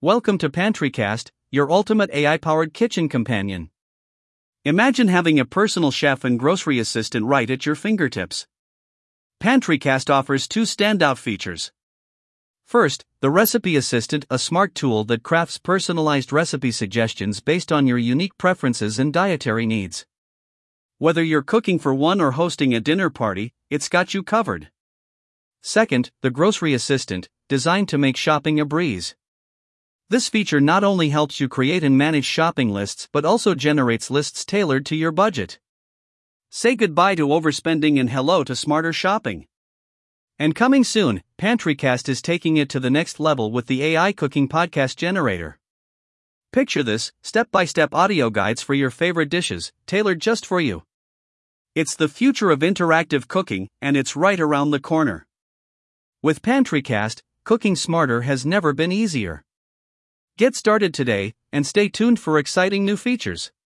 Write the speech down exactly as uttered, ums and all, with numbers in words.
Welcome to PantryCast, your ultimate A I-powered kitchen companion. Imagine having a personal chef and grocery assistant right at your fingertips. PantryCast offers two standout features. First, the Recipe Assistant, a smart tool that crafts personalized recipe suggestions based on your unique preferences and dietary needs. Whether you're cooking for one or hosting a dinner party, it's got you covered. Second, the Grocery Assistant, designed to make shopping a breeze. This feature not only helps you create and manage shopping lists but also generates lists tailored to your budget. Say goodbye to overspending and hello to smarter shopping. And coming soon, PantryCast is taking it to the next level with the A I Cooking Podcast Generator. Picture this, step-by-step audio guides for your favorite dishes, tailored just for you. It's the future of interactive cooking, and it's right around the corner. With PantryCast, cooking smarter has never been easier. Get started today, and stay tuned for exciting new features.